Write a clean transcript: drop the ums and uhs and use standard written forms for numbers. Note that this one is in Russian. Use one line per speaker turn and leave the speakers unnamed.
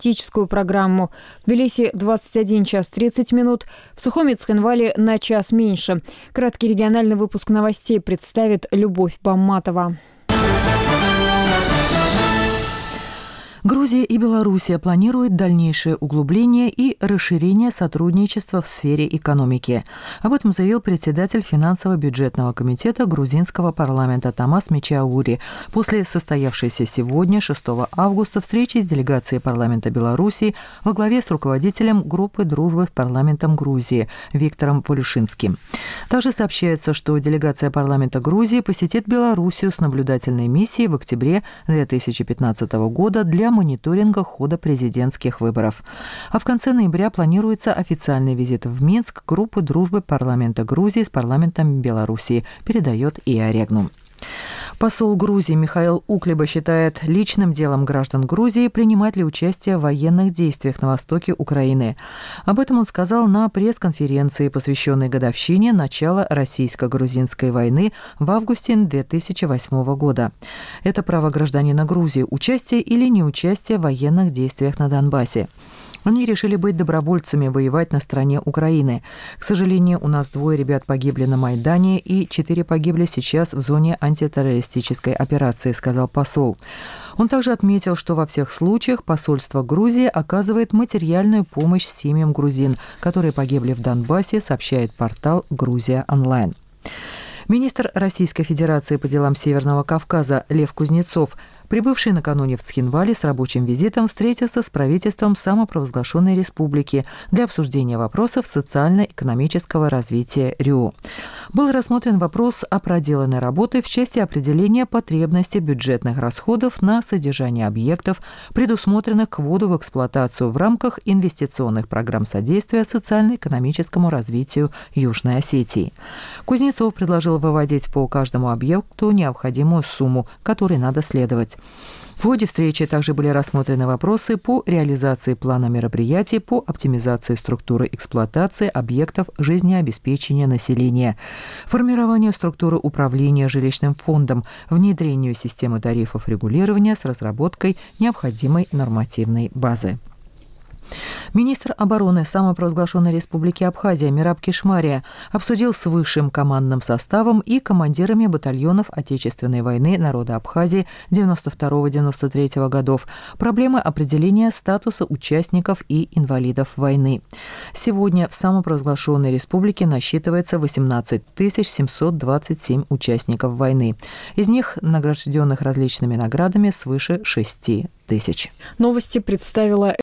туристическую программу. В Тбилиси 21 час 30 минут, в Сухуми Цхинвале на час меньше. Краткий региональный выпуск новостей представит Любовь Бамматова.
Грузия и Белоруссия планируют дальнейшее углубление и расширение сотрудничества в сфере экономики. Об этом заявил председатель финансово-бюджетного комитета грузинского парламента Томас Мичаури после состоявшейся сегодня, 6 августа, встречи с делегацией парламента Беларуси во главе с руководителем группы дружбы с парламентом Грузии Виктором Волюшинским. Также сообщается, что делегация парламента Грузии посетит Белоруссию с наблюдательной миссией в октябре 2015 года для мониторинга хода президентских выборов. А в конце ноября планируется официальный визит в Минск группы дружбы парламента Грузии с парламентом Белоруссии, передает ИА Регнум. Посол Грузии Михаил Уклеба считает личным делом граждан Грузии принимать ли участие в военных действиях на востоке Украины. Об этом он сказал на пресс-конференции, посвященной годовщине начала российско-грузинской войны в августе 2008 года. Это право гражданина Грузии – участие или неучастие в военных действиях на Донбассе. Они решили быть добровольцами, воевать на стороне Украины. К сожалению, у нас 2 ребят погибли на Майдане и 4 погибли сейчас в зоне антитеррористической операции, сказал посол. Он также отметил, что во всех случаях посольство Грузии оказывает материальную помощь семьям грузин, которые погибли в Донбассе, сообщает портал «Грузия онлайн». Министр Российской Федерации по делам Северного Кавказа Лев Кузнецов, прибывший накануне в Цхинвале с рабочим визитом, встретился с правительством самопровозглашенной республики для обсуждения вопросов социально-экономического развития РИО. Был рассмотрен вопрос о проделанной работе в части определения потребности бюджетных расходов на содержание объектов, предусмотренных к вводу в эксплуатацию в рамках инвестиционных программ содействия социально-экономическому развитию Южной Осетии. Кузнецов предложил выводить по каждому объекту необходимую сумму, которой надо следовать. В ходе встречи также были рассмотрены вопросы по реализации плана мероприятий по оптимизации структуры эксплуатации объектов жизнеобеспечения населения, формированию структуры управления жилищным фондом, внедрению системы тарифов регулирования с разработкой необходимой нормативной базы. Министр обороны самопровозглашенной республики Абхазия Мераб Кишмария обсудил с высшим командным составом и командирами батальонов Отечественной войны народа Абхазии 92-93 годов проблемы определения статуса участников и инвалидов войны. Сегодня в самопровозглашенной республике насчитывается 18 727 участников войны. Из них награжденных различными наградами свыше 6 тысяч.
Новости представила